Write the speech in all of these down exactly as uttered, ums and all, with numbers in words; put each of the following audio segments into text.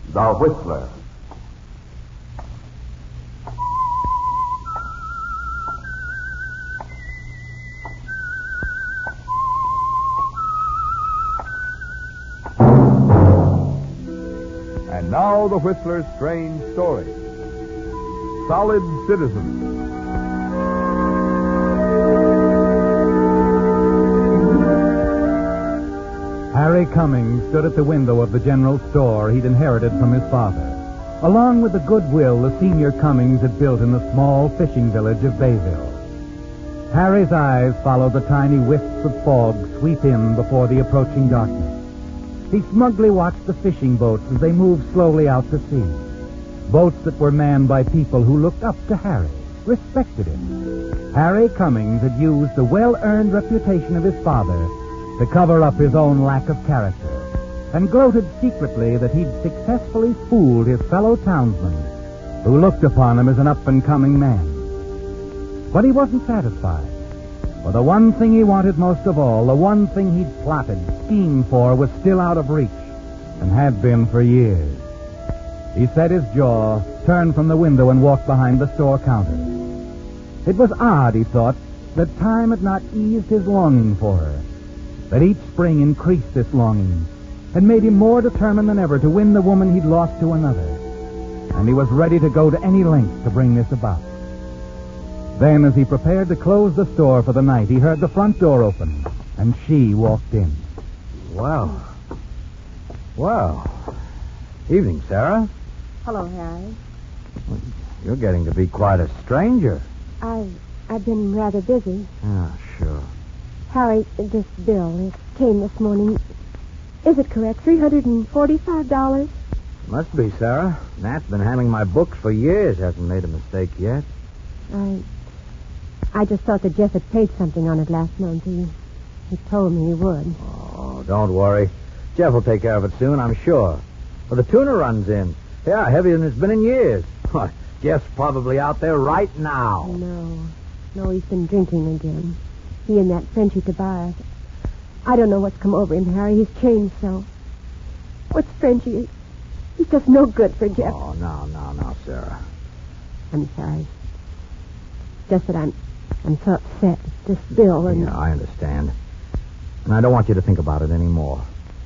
The Whistler. And now the Whistler's strange story. Solid Citizen. Harry Cummings stood at the window of the general store he'd inherited from his father, along with the goodwill the senior Cummings had built in the small fishing village of Bayville. Harry's eyes followed the tiny wisps of fog sweep in before the approaching darkness. He smugly watched the fishing boats as they moved slowly out to sea. Boats that were manned by people who looked up to Harry, respected him. Harry Cummings had used the well-earned reputation of his father to cover up his own lack of character, and gloated secretly that he'd successfully fooled his fellow townsmen, who looked upon him as an up-and-coming man. But he wasn't satisfied, for the one thing he wanted most of all, the one thing he'd plotted, schemed for, was still out of reach, and had been for years. He set his jaw, turned from the window, and walked behind the store counter. It was odd, he thought, that time had not eased his longing for her, that each spring increased this longing and made him more determined than ever to win the woman he'd lost to another. And he was ready to go to any length to bring this about. Then, as he prepared to close the store for the night, he heard the front door open, and she walked in. Well, well, evening, Sarah. Hello, Harry. You're getting to be quite a stranger. I've, I've been rather busy. Ah, sure. Harry, this bill, it came this morning. Is it correct? three hundred forty-five dollars? Must be, Sarah. Nat's been handling my books for years. Hasn't made a mistake yet. I... I just thought that Jeff had paid something on it last month. He, he told me he would. Oh, don't worry. Jeff will take care of it soon, I'm sure. Well, the tuna runs in. Yeah, heavier than it's been in years. Jeff's probably out there right now. No. No, he's been drinking again. He and that Frenchy Tobias. I don't know what's come over him, Harry. He's changed so. What's Frenchy? He's just no good for Jeff. Oh, no, no, no, Sarah. I'm sorry. Just that I'm I'm so upset at this bill and... Yeah, I understand. And I don't want you to think about it anymore.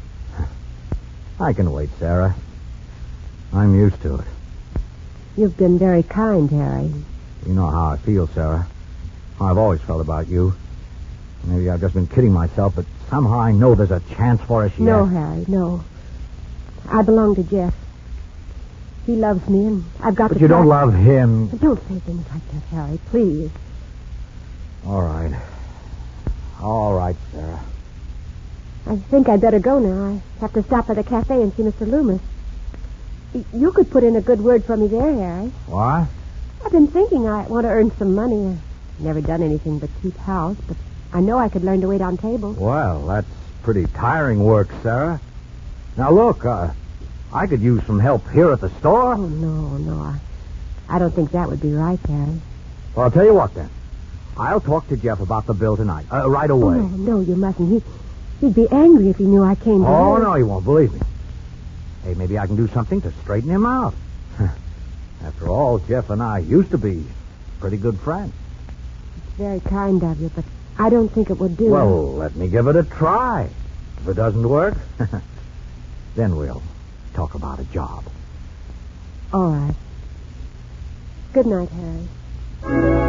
I can wait, Sarah. I'm used to it. You've been very kind, Harry. You know how I feel, Sarah. How I've always felt about you. Maybe I've just been kidding myself, but somehow I know there's a chance for us yet. No, Harry, no. I belong to Jeff. He loves me, and I've got but to... But you try. don't love him. Don't say things like that, Harry, please. All right. All right, Sarah. I think I'd better go now. I have to stop at the cafe and see Mister Loomis. Y- You could put in a good word for me there, Harry. What? I've been thinking I want to earn some money. I've never done anything but keep house, but I know I could learn to wait on tables. Well, that's pretty tiring work, Sarah. Now, look, uh, I could use some help here at the store. Oh, no, no. I, I don't think that would be right, Harry. Well, I'll tell you what, then. I'll talk to Jeff about the bill tonight, uh, right away. Oh, no, no, you mustn't. He, he'd be angry if he knew I came to Oh, him. no, he won't, believe me. Hey, maybe I can do something to straighten him out. After all, Jeff and I used to be pretty good friends. It's very kind of you, but I don't think it would do. Well, let me give it a try. If it doesn't work, then we'll talk about a job. All right. Good night, Harry.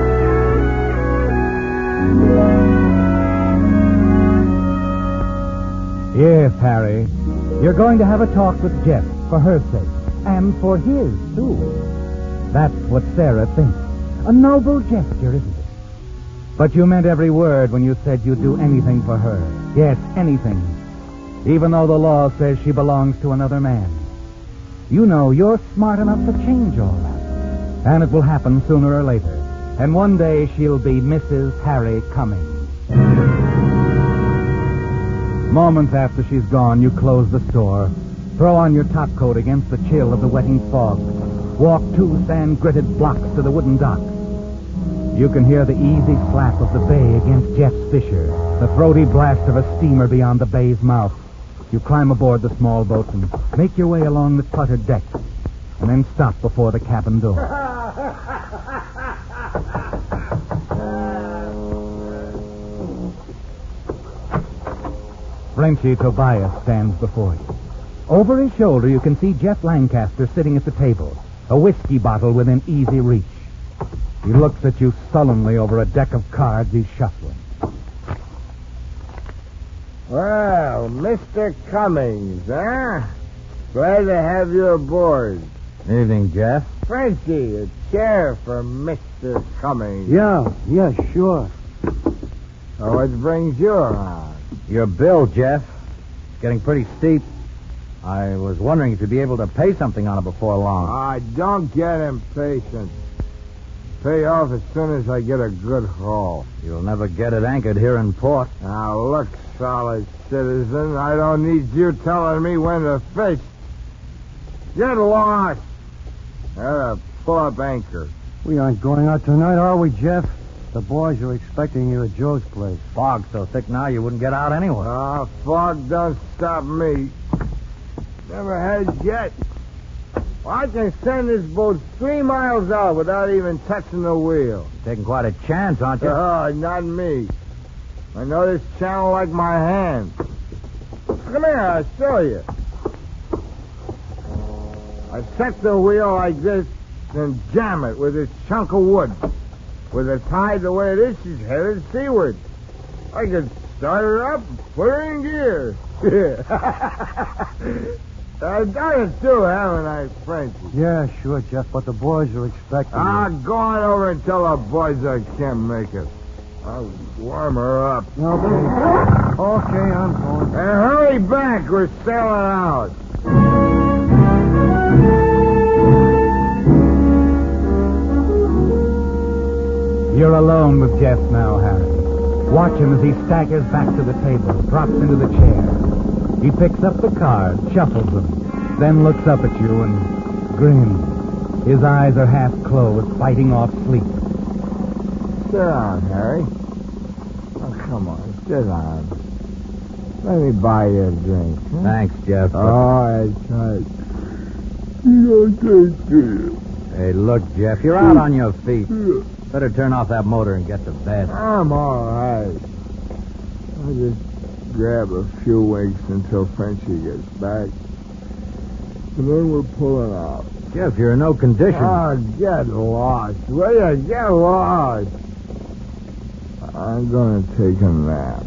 Yes, Harry. You're going to have a talk with Jeff for her sake, and for his, too. That's what Sarah thinks. A noble gesture, isn't it? But you meant every word when you said you'd do anything for her. Yes, anything. Even though the law says she belongs to another man. You know you're smart enough to change all that. And it will happen sooner or later. And one day she'll be Missus Harry Cummings. Moments after she's gone, you close the store, throw on your topcoat against the chill of the wetting fog, walk two sand-gritted blocks to the wooden dock. You can hear the easy slap of the bay against Jeff's fisher, the throaty blast of a steamer beyond the bay's mouth. You climb aboard the small boat and make your way along the cluttered deck, and then stop before the cabin door. Frenchy Tobias stands before you. Over his shoulder, you can see Jeff Lancaster sitting at the table, a whiskey bottle within easy reach. He looks at you sullenly over a deck of cards he's shuffling. Well, Mister Cummings, huh? Glad to have you aboard. Evening, Jeff. Frenchy, a chair for Mister Cummings. Yeah, yeah, sure. So what brings you around? Your bill, Jeff. It's getting pretty steep. I was wondering if you'd be able to pay something on it before long. I don't get impatient. Pay off as soon as I get a good haul. You'll never get it anchored here in port. Now, look, solid citizen, I don't need you telling me when to fish. Get lost. Gotta pull up anchor. We aren't going out tonight, are we, Jeff? The boys are expecting you at Joe's place. Fog's so thick now you wouldn't get out anyway. Ah, fog don't stop me. Never has yet. Well, I can send this boat three miles out without even touching the wheel. You're taking quite a chance, aren't you? Oh, not me. I know this channel like my hand. Come here, I'll show you. I set the wheel like this and jam it with this chunk of wood. With the tide the way it is, she's headed seaward. I could start her up and put her in gear. I've done it too, haven't I, Frenchy? Yeah, sure, Jeff, but the boys are expecting Ah, you. go on over and tell the boys I can't make it. I'll warm her up. Okay. Okay, I'm going. And hurry back, we're sailing out. You're alone with Jeff now, Harry. Watch him as he staggers back to the table, drops into the chair. He picks up the cards, shuffles them, then looks up at you and grins. His eyes are half closed, fighting off sleep. Sit down, Harry. Oh, come on, sit down. Let me buy you a drink. Huh? Thanks, Jeff. Oh, that's right. You don't take it. Hey, look, Jeff, you're out on your feet. Better turn off that motor and get to bed. I'm all right. I'll just grab a few winks until Frenchy gets back. And then we're pulling out. Jeff, you're in no condition. Oh, get lost. Will you? Get lost. I'm going to take a nap.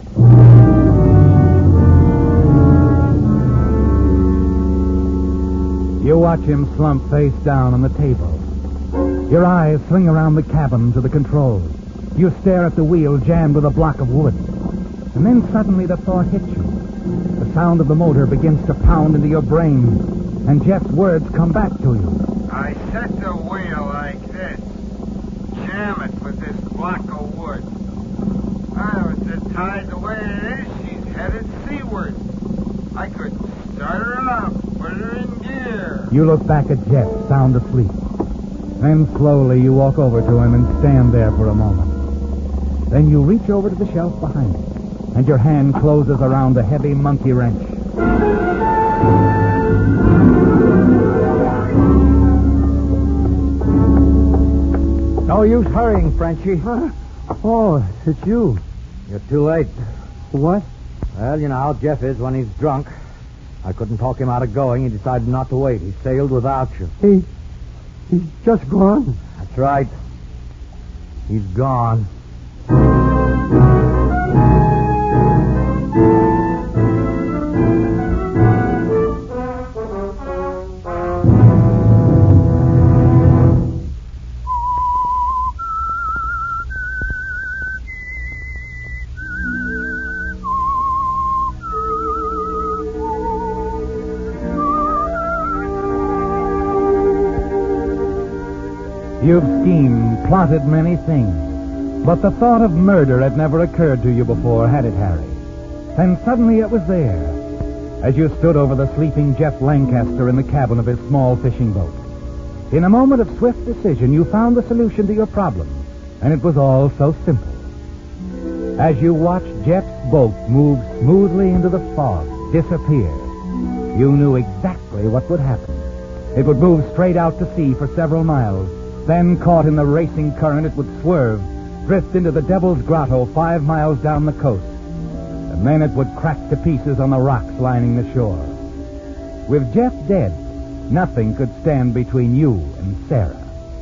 You watch him slump face down on the table. Your eyes swing around the cabin to the controls. You stare at the wheel jammed with a block of wood. And then suddenly the thought hits you. The sound of the motor begins to pound into your brain, and Jeff's words come back to you. I set the wheel like this. Jam it with this block of wood. I was the tide the way it is, she's headed seaward. I could start her up, put her in gear. You look back at Jeff, sound asleep. Then slowly you walk over to him and stand there for a moment. Then you reach over to the shelf behind him, and your hand closes around a heavy monkey wrench. No use hurrying, Frenchy. Huh? Oh, it's you. You're too late. What? Well, you know how Jeff is when he's drunk. I couldn't talk him out of going. He decided not to wait. He sailed without you. He... He's just gone. That's right. He's gone. You've schemed, plotted many things, but the thought of murder had never occurred to you before, had it, Harry? And suddenly it was there, as you stood over the sleeping Jeff Lancaster in the cabin of his small fishing boat. In a moment of swift decision, you found the solution to your problem, and it was all so simple. As you watched Jeff's boat move smoothly into the fog, disappear. You knew exactly what would happen. It would move straight out to sea for several miles. Then, caught in the racing current, it would swerve, drift into the Devil's Grotto five miles down the coast. And then it would crack to pieces on the rocks lining the shore. With Jeff dead, nothing could stand between you and Sarah.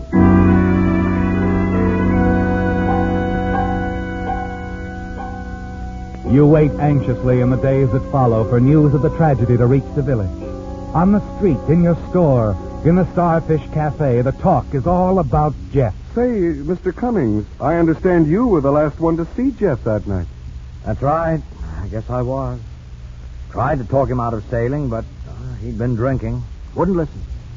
You wait anxiously in the days that follow for news of the tragedy to reach the village. On the street, in your store, in the Starfish Cafe, the talk is all about Jeff. Say, Mister Cummings, I understand you were the last one to see Jeff that night. That's right. I guess I was. Tried to talk him out of sailing, but uh, he'd been drinking. Wouldn't listen.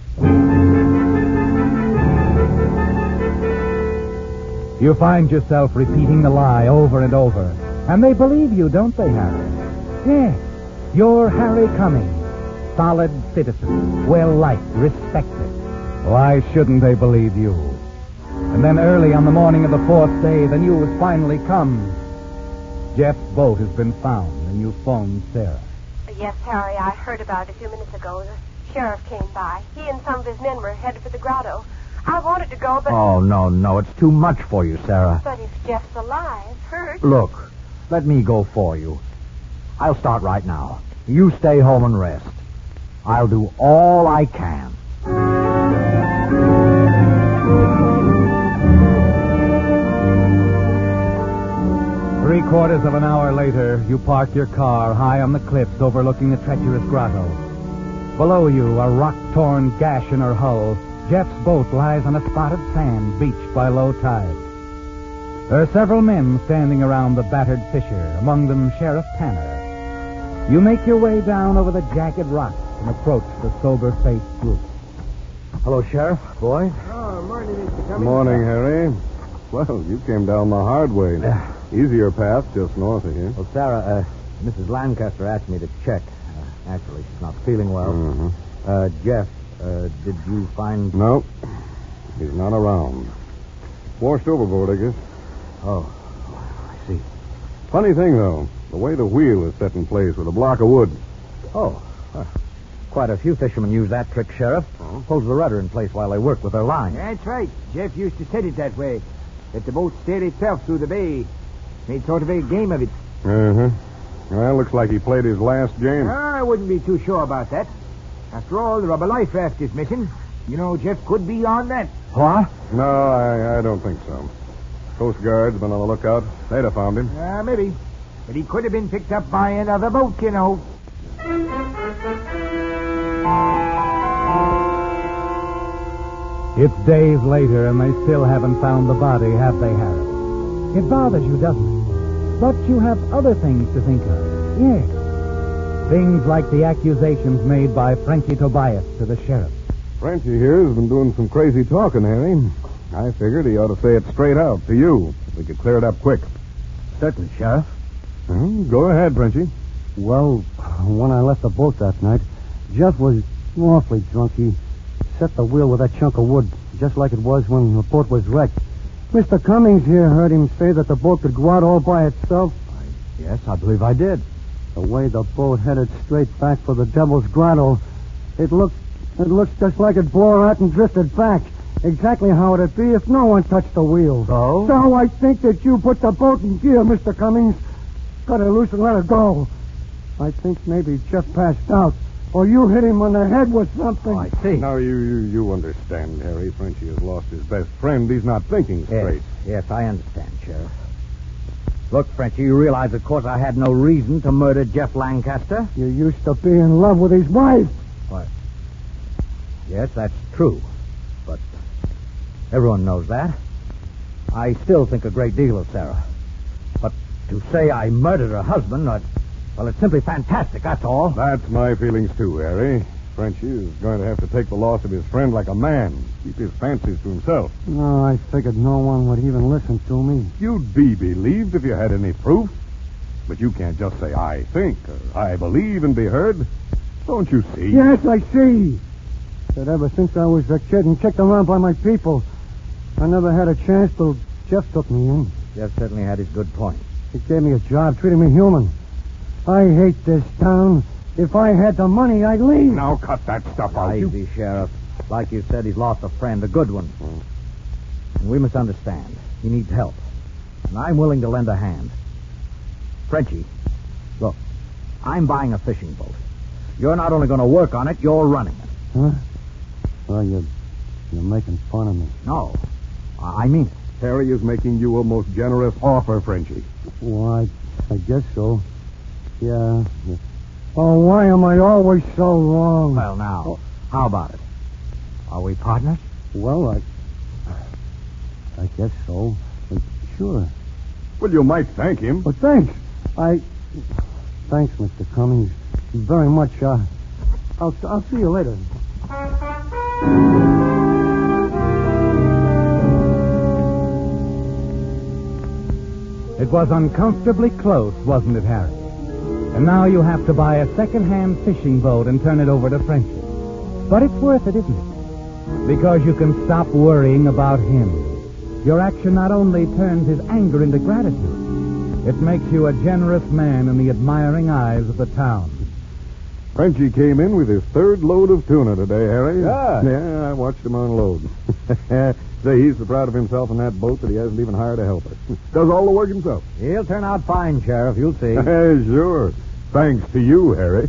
You find yourself repeating the lie over and over. And they believe you, don't they, Harry? Yes, you're Harry Cummings. Solid citizen, well-liked, respected. Why shouldn't they believe you? And then early on the morning of the fourth day, the news finally comes. Jeff's boat has been found, and you phoned Sarah. Yes, Harry, I heard about it a few minutes ago. The sheriff came by. He and some of his men were headed for the grotto. I wanted to go, but... Oh, no, no, it's too much for you, Sarah. But if Jeff's alive, hurt... Look, let me go for you. I'll start right now. You stay home and rest. I'll do all I can. Three quarters of an hour later, you park your car high on the cliffs overlooking the treacherous grotto. Below you, a rock-torn gash in her hull, Jeff's boat lies on a spot of sand beached by low tide. There are several men standing around the battered fisher, among them Sheriff Tanner. You make your way down over the jagged rocks and approach the sober-faced group. Hello, Sheriff. Boy. Oh, morning, Mister Cummings. Morning, Harry. Well, you came down the hard way. Yeah. Easier path just north of here. Well, Sarah, uh, Missus Lancaster asked me to check. Uh, naturally, she's not feeling well. Mm-hmm. Uh, Jeff, uh, did you find... No, he's not around. Washed overboard, I guess. Oh, I see. Funny thing, though, the way the wheel is set in place with a block of wood. Oh, uh, quite a few fishermen use that trick, Sheriff. Oh. Holds the rudder in place while they work with their line. That's right. Jeff used to set it that way. Let the boat steer itself through the bay. Made sort of a game of it. Uh-huh. Well, looks like he played his last game. I wouldn't be too sure about that. After all, the rubber life raft is missing. You know, Jeff could be on that. What? No, I, I don't think so. Coast Guard's been on the lookout. They'd have found him. Uh, maybe. But he could have been picked up by another boat, you know. It's days later, and they still haven't found the body, have they, Harry? It bothers you, doesn't it? But you have other things to think of. Yes. Things like the accusations made by Frankie Tobias to the sheriff. Frenchie here has been doing some crazy talking, Harry. I figured he ought to say it straight out to you. We could clear it up quick. Certainly, Sheriff. Well, go ahead, Frenchie. Well, when I left the boat that night, Jeff was awfully drunk. He set the wheel with that chunk of wood, just like it was when the boat was wrecked. Mister Cummings here heard him say that the boat could go out all by itself. I, yes, I believe I did. The way the boat headed straight back for the Devil's Grotto, it looked, it looked just like it'd blow out and drifted back. Exactly how it'd be if no one touched the wheel. So? So I think that you put the boat in gear, Mister Cummings. Cut her loose and let her go. I think maybe Jeff passed out, or you hit him on the head with something. Oh, I see. Now, you, you, you understand, Harry. Frenchie has lost his best friend. He's not thinking straight. Yes, yes, I understand, Sheriff. Look, Frenchie, you realize, of course, I had no reason to murder Jeff Lancaster. You used to be in love with his wife. What? Yes, that's true. But everyone knows that. I still think a great deal of Sarah. But to say I murdered her husband, uh, well, it's simply fantastic, that's all. That's my feelings, too, Harry. Frenchie is going to have to take the loss of his friend like a man. Keep his fancies to himself. No, I figured no one would even listen to me. You'd be believed if you had any proof. But you can't just say, I think, or I believe, and be heard. Don't you see? Yes, I see. That ever since I was a kid and kicked around by my people, I never had a chance till Jeff took me in. Jeff certainly had his good points. He gave me a job, treated me human. I hate this town. If I had the money, I'd leave. Now cut that stuff out. You... Easy, Sheriff. Like you said, he's lost a friend, a good one. And we must understand. He needs help. And I'm willing to lend a hand. Frenchie, look, I'm buying a fishing boat. You're not only going to work on it, you're running it. Huh? Well, you're, you're making fun of me. No, I I mean it. Harry is making you a most generous offer, Frenchie. Well, I, I guess so. Yeah. yeah. Oh, why am I always so wrong? Well, now, Oh. how about it? Are we partners? Well, I... I guess so. But sure. Well, you might thank him. But thanks. I... Thanks, Mister Cummings. Very much. Uh, I'll, I'll see you later. It was uncomfortably close, wasn't it, Harry? And now you have to buy a second-hand fishing boat and turn it over to Frenchie. But it's worth it, isn't it? Because you can stop worrying about him. Your action not only turns his anger into gratitude, it makes you a generous man in the admiring eyes of the town. Frenchie came in with his third load of tuna today, Harry. Yeah. Yeah, I watched him unload. Say, he's so proud of himself in that boat that he hasn't even hired a helper. Does all the work himself. He'll turn out fine, Sheriff. You'll see. Sure. Thanks to you, Harry.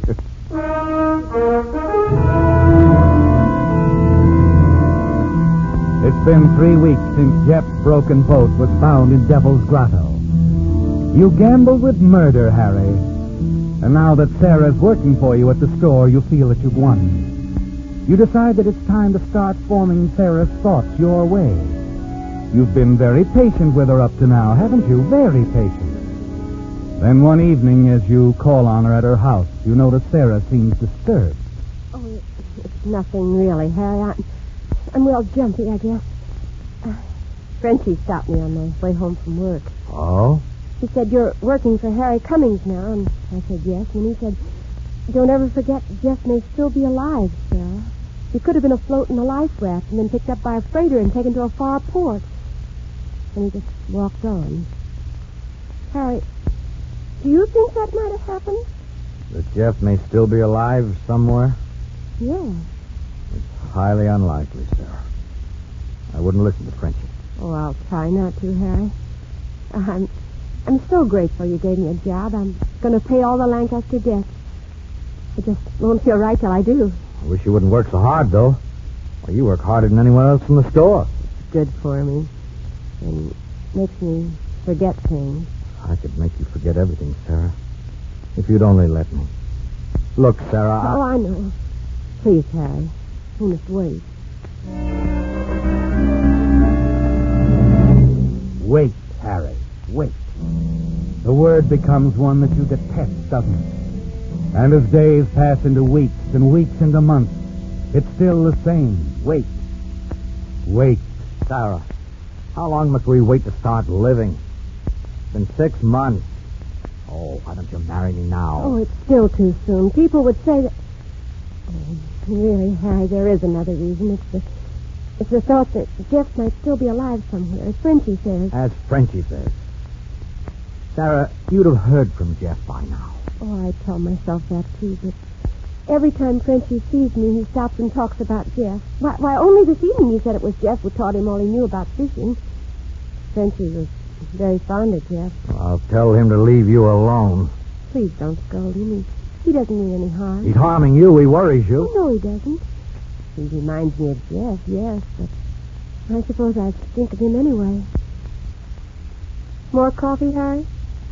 It's been three weeks since Jeff's broken boat was found in Devil's Grotto. You gambled with murder, Harry. And now that Sarah's working for you at the store, you feel that you've won. You decide that it's time to start forming Sarah's thoughts your way. You've been very patient with her up to now, haven't you? Very patient. Then one evening, as you call on her at her house, you notice Sarah seems disturbed. Oh, it's nothing really, Harry. I'm, I'm real jumpy, I guess. Uh, Frenchie stopped me on my way home from work. Oh? He said, you're working for Harry Cummings now, and I said yes. And he said, don't ever forget Jeff may still be alive, Sarah. He could have been afloat in a life raft and been picked up by a freighter and taken to a far port. And he just walked on. Harry, do you think that might have happened? That Jeff may still be alive somewhere? Yeah. It's highly unlikely, Sarah. I wouldn't listen to Frenchie. Oh, I'll try not to, Harry. I'm, I'm so grateful you gave me a job. I'm going to pay all the Lancaster debts. I just won't feel right till I do. I wish you wouldn't work so hard, though. Well, you work harder than anyone else in the store. It's good for me. And makes me forget things. I could make you forget everything, Sarah. If you'd only let me. Look, Sarah, Oh, I... I know. Please, Harry. We must wait. Wait, Harry, wait. The word becomes one that you detest, doesn't it? And as days pass into weeks and weeks into months, it's still the same. Wait. Wait. Sarah, how long must we wait to start living? It's been six months. Oh, why don't you marry me now? Oh, it's still too soon. People would say that... Oh, really, Harry, there is another reason. It's the, it's the thought that Jeff might still be alive somewhere, as Frenchie says. As Frenchie says. Sarah, you'd have heard from Jeff by now. Oh, I tell myself that, too, but every time Frenchie sees me, he stops and talks about Jeff. Why, why, only this evening he said it was Jeff who taught him all he knew about fishing. Frenchie was very fond of Jeff. I'll tell him to leave you alone. Please don't scold him. He, he doesn't mean any harm. He's harming you. He worries you. Oh, no, he doesn't. He reminds me of Jeff, yes, but I suppose I think of him anyway. More coffee, Harry?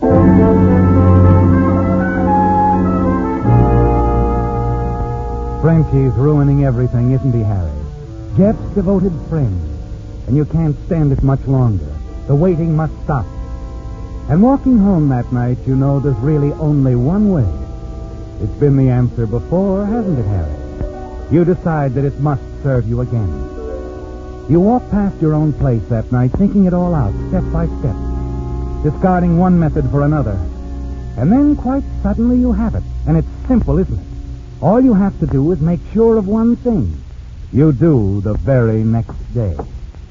Frenchie's ruining everything, isn't he, Harry? Jeff's devoted friend. And you can't stand it much longer. The waiting must stop. And walking home that night, you know there's really only one way. It's been the answer before, hasn't it, Harry? You decide that it must serve you again. You walk past your own place that night, thinking it all out, step by step, discarding one method for another. And then, quite suddenly, you have it. And it's simple, isn't it? All you have to do is make sure of one thing. You do the very next day.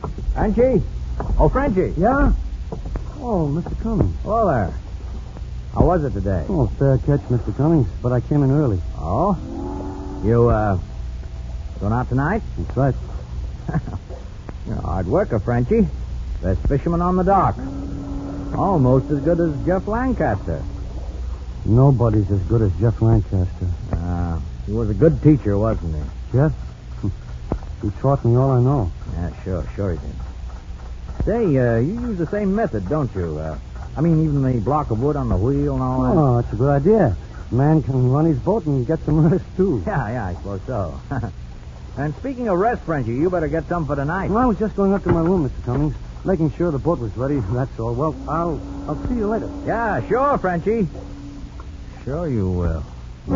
Frenchie? Oh, Frenchie. Yeah? Oh, Mister Cummings. Hello there. How was it today? Oh, fair catch, Mister Cummings, but I came in early. Oh? You, uh, going out tonight? That's right. You're a hard worker, Frenchie. Best fisherman on the dock. Almost as good as Jeff Lancaster. Nobody's as good as Jeff Lancaster. Uh, he was a good teacher, wasn't he? Jeff? He taught me all I know. Yeah, sure, sure he did. Say, uh, you use the same method, don't you? Uh, I mean, even the block of wood on the wheel and all that? Oh, that's a good idea. A man can run his boat and get some rest, too. Yeah, yeah, I suppose so. And speaking of rest, Frenchie, you better get some for tonight. Well, I was just going up to my room, Mister Cummings, making sure the boat was ready, that's all. Well, I'll I'll see you later. Yeah, sure, Frenchie. Sure you will.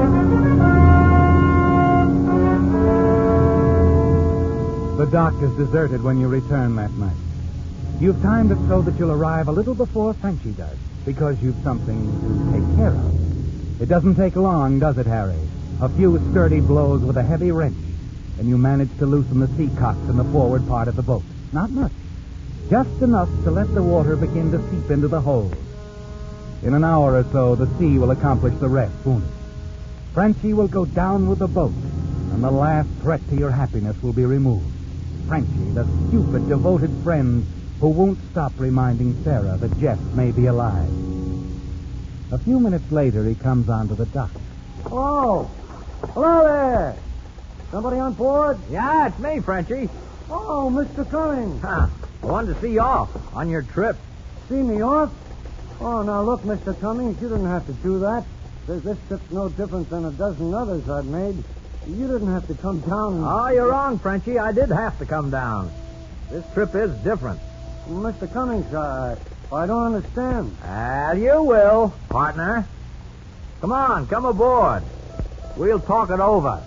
The dock is deserted when you return that night. You've timed it so that you'll arrive a little before Frenchie does, because you've something to take care of. It doesn't take long, does it, Harry? A few sturdy blows with a heavy wrench, and you manage to loosen the sea cocks in the forward part of the boat. Not much. Just enough to let the water begin to seep into the hold. In an hour or so, the sea will accomplish the rest, won't it? Frenchie will go down with the boat, and the last threat to your happiness will be removed. Frenchie, the stupid, devoted friend who won't stop reminding Sarah that Jeff may be alive. A few minutes later, he comes onto the dock. Hello. Hello there. Somebody on board? Yeah, it's me, Frenchie. Oh, Mister Cummings. Huh. I wanted to see you off on your trip. See me off? Oh, now look, Mister Cummings, you didn't have to do that. This, this trip's no different than a dozen others I've made. You didn't have to come down and... Oh, you're wrong, Frenchie. I did have to come down. This trip is different. Mister Cummings, I, I don't understand. Well, you will, partner. Come on, come aboard. We'll talk it over.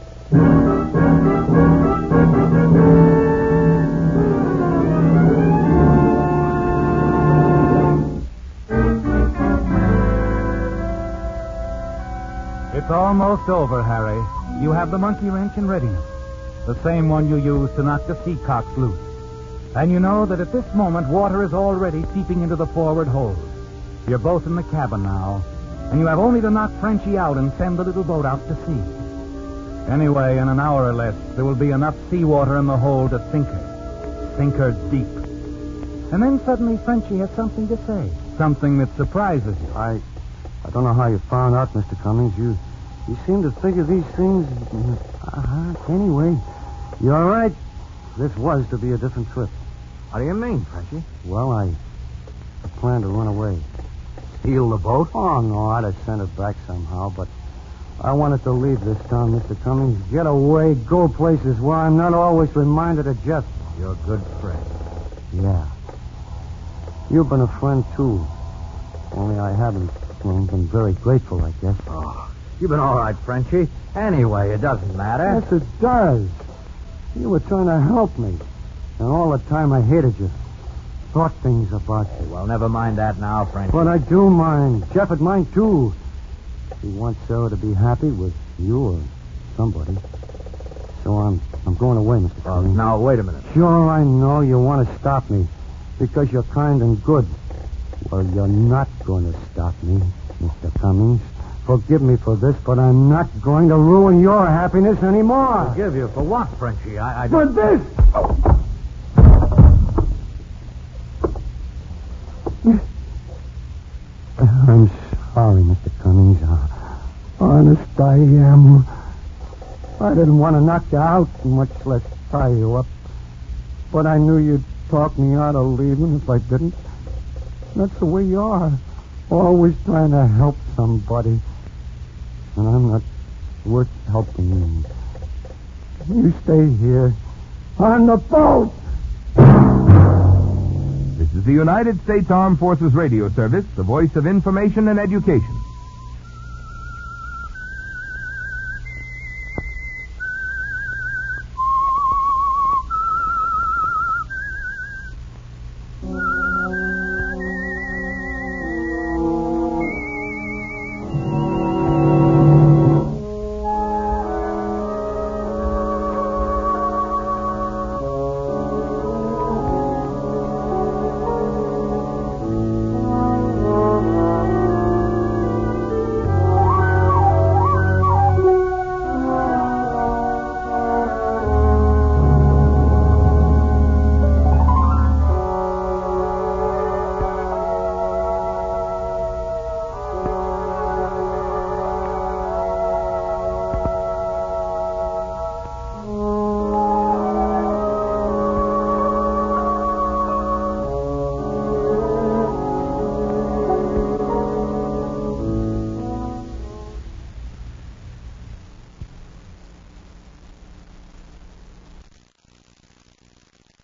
It's almost over, Harry. You have the monkey wrench in readiness. The same one you used to knock the sea cocks loose. And you know that at this moment, water is already seeping into the forward hold. You're both in the cabin now, and you have only to knock Frenchie out and send the little boat out to sea. Anyway, in an hour or less, there will be enough seawater in the hold to sink her. Sink her deep. And then suddenly Frenchie has something to say. Something that surprises you. I I don't know how you found out, Mister Cummings. You you seem to figure these things... Uh, anyway, you're right. This was to be a different trip. What do you mean, Frenchie? Well, I, I planned to run away. Steal the boat? Oh, no, I'd have sent it back somehow, but I wanted to leave this town, Mister Cummings. Get away, go places where I'm not always reminded of Jeff. You're a good friend. Yeah. You've been a friend, too. Only I haven't well, been very grateful, I guess. Oh, you've been all right, Frenchie. Anyway, it doesn't matter. Yes, it does. You were trying to help me. And all the time I hated you. Thought things about you. Well, never mind that now, Frenchie. But I do mind. Jeff would mind, too. He wants Sarah to be happy with you or somebody. So I'm I'm going away, Mister Well, Cummings. now, wait a minute. Sure, I know you want to stop me. Because you're kind and good. Well, you're not going to stop me, Mister Cummings. Forgive me for this, but I'm not going to ruin your happiness anymore. Forgive you for what, Frenchie? I, I For don't... this! I'm sorry, Mister Cummings. Uh, honest, I am. I didn't want to knock you out, much less tie you up. But I knew you'd talk me out of leaving if I didn't. That's the way you are. Always trying to help somebody. And I'm not worth helping. You stay here on the boat. This is the United States Armed Forces Radio Service, the voice of information and education.